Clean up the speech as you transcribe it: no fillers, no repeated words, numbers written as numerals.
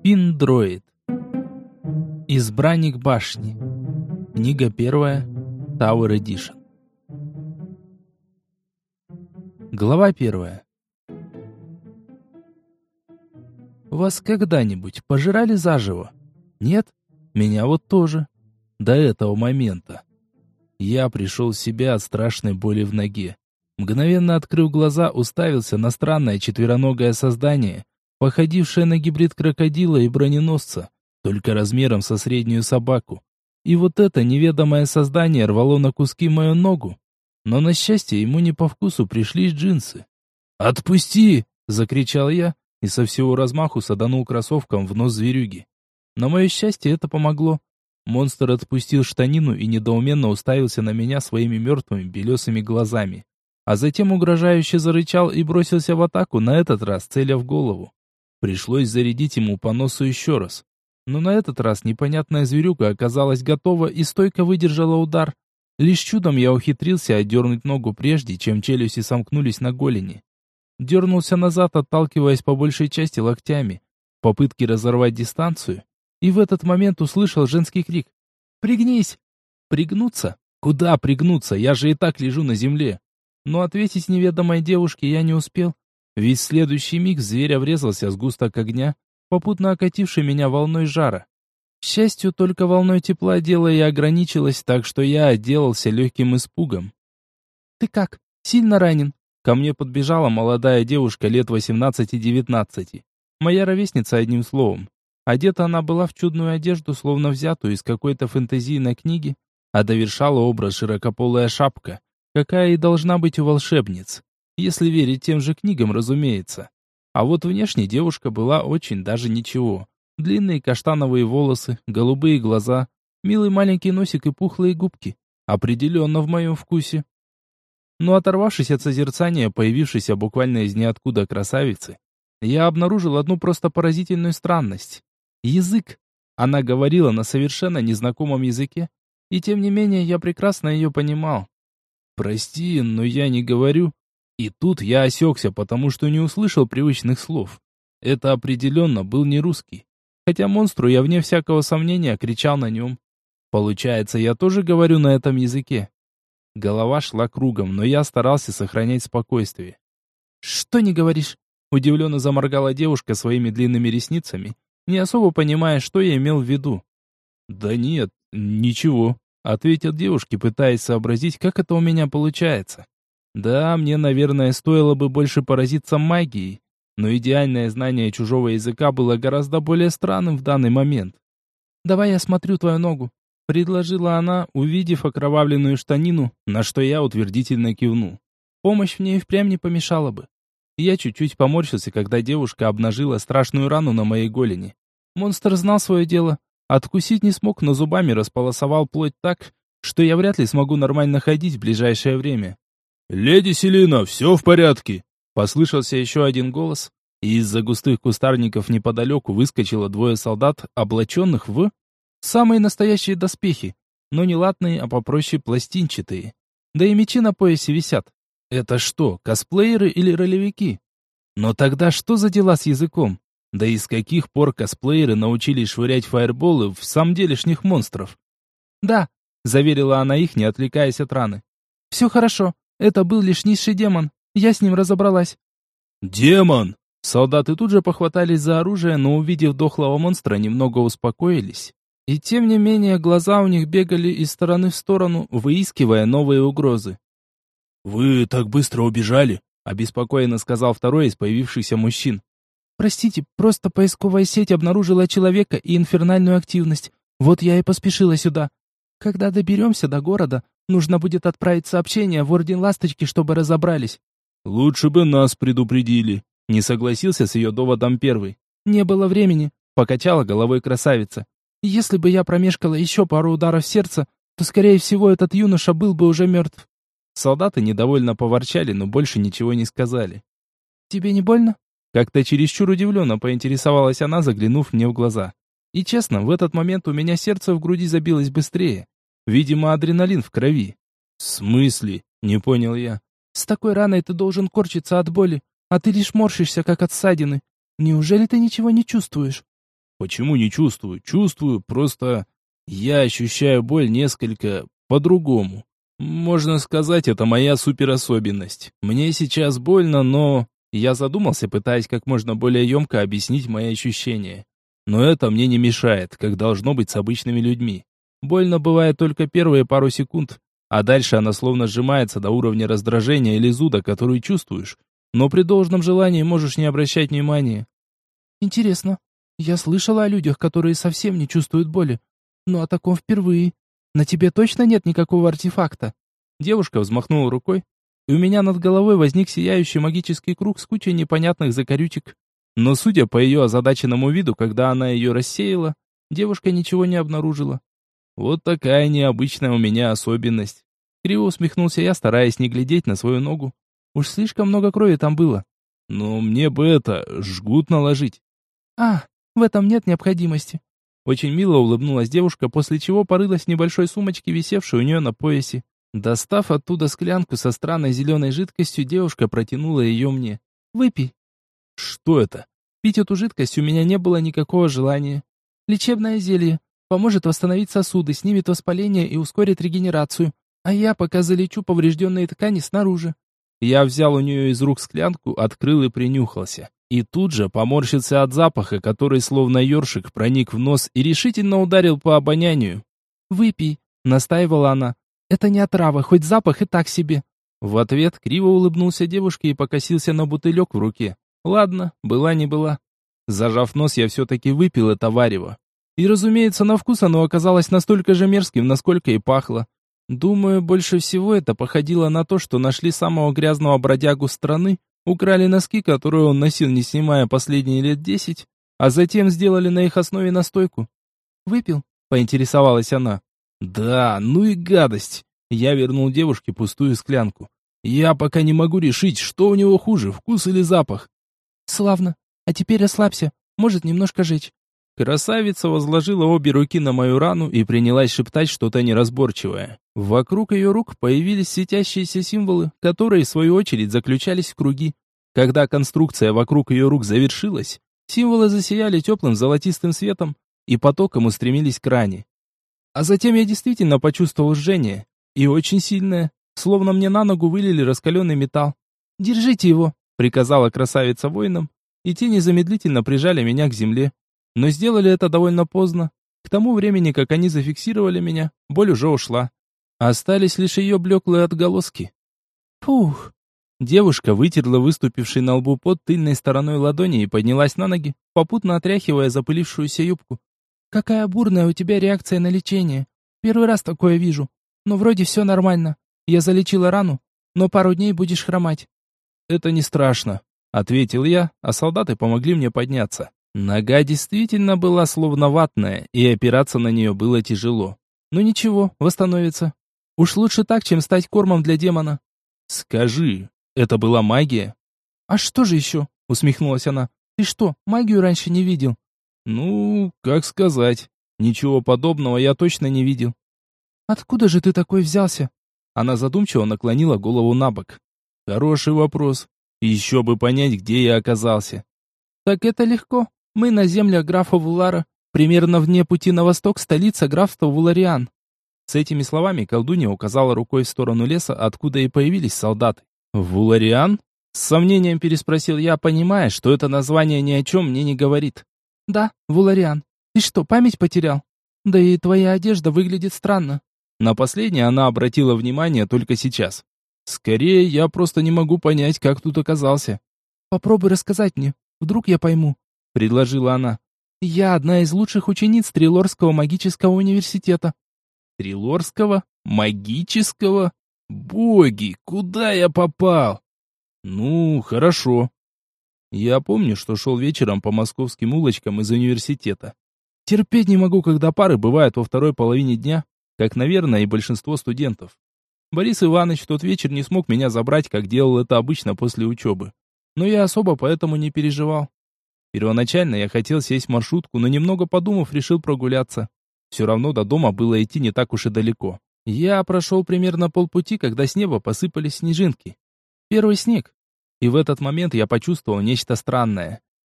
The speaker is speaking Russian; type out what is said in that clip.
Пиндроид. Избранник башни. Книга первая. Tower Edition. Глава первая. Вас когда-нибудь пожирали заживо? Нет? Меня вот тоже. До этого момента. Я пришел в себя от страшной боли в ноге. Мгновенно открыв глаза, уставился на странное четвероногое создание, походившее на гибрид крокодила и броненосца, только размером со среднюю собаку. И вот это неведомое создание рвало на куски мою ногу. Но, на счастье, ему не по вкусу пришлись джинсы. «Отпусти!» — закричал я и со всего размаху саданул кроссовком в нос зверюги. На мое счастье, это помогло. Монстр отпустил штанину и недоуменно уставился на меня своими мертвыми белесыми глазами. А затем угрожающе зарычал и бросился в атаку, на этот раз целя в голову. Пришлось зарядить ему по носу еще раз. Но на этот раз непонятная зверюга оказалась готова и стойко выдержала удар. Лишь чудом я ухитрился отдернуть ногу прежде, чем челюсти сомкнулись на голени. Дернулся назад, отталкиваясь по большей части локтями, в попытке разорвать дистанцию, и в этот момент услышал женский крик. «Пригнись!» «Пригнуться? Куда пригнуться? Я же и так лежу на земле!» Но ответить неведомой девушке я не успел, ведь в следующий миг в зверя врезался сгусток огня, попутно окативший меня волной жара. К счастью, только волной тепла дело и ограничилось, так что я отделался легким испугом. «Ты как? Сильно ранен?» Ко мне подбежала молодая девушка лет 18-19. Моя ровесница, одним словом. Одета она была в чудную одежду, словно взятую из какой-то фэнтезийной книги, а довершала образ широкополая шапка, какая и должна быть у волшебниц, если верить тем же книгам, разумеется. А вот внешне девушка была очень даже ничего. Длинные каштановые волосы, голубые глаза, милый маленький носик и пухлые губки. Определенно в моем вкусе. Но оторвавшись от созерцания появившейся буквально из ниоткуда красавицы, я обнаружил одну просто поразительную странность. Язык. Она говорила на совершенно незнакомом языке, и тем не менее я прекрасно ее понимал. «Прости, но я не говорю». И тут я осекся, потому что не услышал привычных слов. Это определенно был не русский. Хотя монстру я, вне всякого сомнения, кричал на нем. Получается, я тоже говорю на этом языке. Голова шла кругом, но я старался сохранять спокойствие. «Что не говоришь?» Удивленно заморгала девушка своими длинными ресницами, не особо понимая, что я имел в виду. «Да нет, ничего», — ответил девушке, пытаясь сообразить, как это у меня получается. Да, мне, наверное, стоило бы больше поразиться магией, но идеальное знание чужого языка было гораздо более странным в данный момент. «Давай я смотрю твою ногу», — предложила она, увидев окровавленную штанину, на что я утвердительно кивнул. Помощь мне и впрямь не помешала бы. Я чуть-чуть поморщился, когда девушка обнажила страшную рану на моей голени. Монстр знал свое дело. Откусить не смог, но зубами располосовал плоть так, что я вряд ли смогу нормально ходить в ближайшее время. «Леди Селина, все в порядке!» Послышался еще один голос, и из-за густых кустарников неподалеку выскочило двое солдат, облаченных в самые настоящие доспехи, но не латные, а попроще пластинчатые. Да и мечи на поясе висят. Это что, косплееры или ролевики? Но тогда что за дела с языком? Да и с каких пор косплееры научились швырять фаерболы в самом делешних монстров? «Да», — заверила она их, не отвлекаясь от раны. «Все хорошо. Это был лишь низший демон. Я с ним разобралась». «Демон!» Солдаты тут же похватались за оружие, но, увидев дохлого монстра, немного успокоились. И тем не менее, глаза у них бегали из стороны в сторону, выискивая новые угрозы. «Вы так быстро убежали?» — обеспокоенно сказал второй из появившихся мужчин. «Простите, просто поисковая сеть обнаружила человека и инфернальную активность. Вот я и поспешила сюда. Когда доберемся до города, нужно будет отправить сообщение в Орден Ласточки, чтобы разобрались». «Лучше бы нас предупредили», — не согласился с ее доводом первый. «Не было времени», — покачала головой красавица. «Если бы я промешкала еще пару ударов сердца, то, скорее всего, этот юноша был бы уже мертв». Солдаты недовольно поворчали, но больше ничего не сказали. «Тебе не больно?» Как-то чересчур удивленно поинтересовалась она, заглянув мне в глаза. И честно, в этот момент у меня сердце в груди забилось быстрее. Видимо, адреналин в крови. «В смысле?» — не понял я. «С такой раной ты должен корчиться от боли, а ты лишь морщишься, как от ссадины. Неужели ты ничего не чувствуешь?» Почему не чувствую? Чувствую, просто я ощущаю боль несколько по-другому. Можно сказать, это моя суперособенность. Мне сейчас больно, но... Я задумался, пытаясь как можно более емко объяснить мои ощущения. Но это мне не мешает, как должно быть с обычными людьми. Больно бывает только первые пару секунд, а дальше она словно сжимается до уровня раздражения или зуда, который чувствуешь, но при должном желании можешь не обращать внимания. Интересно. Я слышала о людях, которые совсем не чувствуют боли. Но о таком впервые. На тебе точно нет никакого артефакта? Девушка взмахнула рукой, и у меня над головой возник сияющий магический круг с кучей непонятных закорючек. Но судя по ее озадаченному виду, когда она ее рассеяла, девушка ничего не обнаружила. Вот такая необычная у меня особенность. Криво усмехнулся я, стараясь не глядеть на свою ногу. Уж слишком много крови там было. Но мне бы это, жгут наложить. А, в этом нет необходимости. Очень мило улыбнулась девушка, после чего порылась в небольшой сумочке, висевшей у нее на поясе. Достав оттуда склянку со странной зеленой жидкостью, девушка протянула ее мне. «Выпей». Что это? Пить эту жидкость у меня не было никакого желания. Лечебное зелье. Поможет восстановить сосуды, снимет воспаление и ускорит регенерацию. А я пока залечу поврежденные ткани снаружи. Я взял у нее из рук склянку, открыл и принюхался. И тут же поморщился от запаха, который словно ёршик проник в нос и решительно ударил по обонянию. «Выпей», — настаивала она. «Это не отрава, хоть запах и так себе». В ответ криво улыбнулся девушке и покосился на бутылек в руке. Ладно, была не была. Зажав нос, я все-таки выпил это варево. И, разумеется, на вкус оно оказалось настолько же мерзким, насколько и пахло. Думаю, больше всего это походило на то, что нашли самого грязного бродягу страны, украли носки, которые он носил, не снимая последние лет 10, а затем сделали на их основе настойку. «Выпил?» — поинтересовалась она. Да, ну и гадость. Я вернул девушке пустую склянку. Я пока не могу решить, что у него хуже, вкус или запах. «Славно. А теперь расслабься. Может немножко жечь». Красавица возложила обе руки на мою рану и принялась шептать что-то неразборчивое. Вокруг ее рук появились светящиеся символы, которые, в свою очередь, заключались в круги. Когда конструкция вокруг ее рук завершилась, символы засияли теплым золотистым светом и потоком устремились к ране. А затем я действительно почувствовал жжение, и очень сильное, словно мне на ногу вылили раскаленный металл. «Держите его», — приказала красавица воинам, и те незамедлительно прижали меня к земле. Но сделали это довольно поздно. К тому времени, как они зафиксировали меня, боль уже ушла. Остались лишь ее блеклые отголоски. Фух. Девушка вытерла выступивший на лбу пот тыльной стороной ладони и поднялась на ноги, попутно отряхивая запылившуюся юбку. «Какая бурная у тебя реакция на лечение. Первый раз такое вижу. Но вроде все нормально. Я залечила рану, но пару дней будешь хромать». «Это не страшно», — ответил я, а солдаты помогли мне подняться. Нога действительно была словно ватная, и опираться на нее было тяжело. Но ничего, восстановится. Уж лучше так, чем стать кормом для демона. «Скажи, это была магия?» «А что же еще?» — усмехнулась она. «Ты что, магию раньше не видел?» «Ну, как сказать. Ничего подобного я точно не видел». «Откуда же ты такой взялся?» Она задумчиво наклонила голову на бок. «Хороший вопрос. Еще бы понять, где я оказался». «Так это легко. Мы на землях графа Вулара, примерно вне пути на восток, столица графства Вулариан». С этими словами колдунья указала рукой в сторону леса, откуда и появились солдаты. «Вулариан?» С сомнением переспросил я, понимая, что это название ни о чем мне не говорит. «Да, Вулариан. Ты что, память потерял? Да и твоя одежда выглядит странно». На последнее она обратила внимание только сейчас. «Скорее, я просто не могу понять, как тут оказался». «Попробуй рассказать мне, вдруг я пойму», — предложила она. «Я одна из лучших учениц Трилорского магического университета». «Трилорского? Магического? Боги, куда я попал?» «Ну, хорошо». Я помню, что шел вечером по московским улочкам из университета. Терпеть не могу, когда пары бывают во второй половине дня, как, наверное, и большинство студентов. Борис Иванович в тот вечер не смог меня забрать, как делал это обычно после учебы. Но я особо поэтому не переживал. Первоначально я хотел сесть в маршрутку, но немного подумав, решил прогуляться. Все равно до дома было идти не так уж и далеко. Я прошел примерно полпути, когда с неба посыпались снежинки. Первый снег. И в этот момент я почувствовал нечто странное.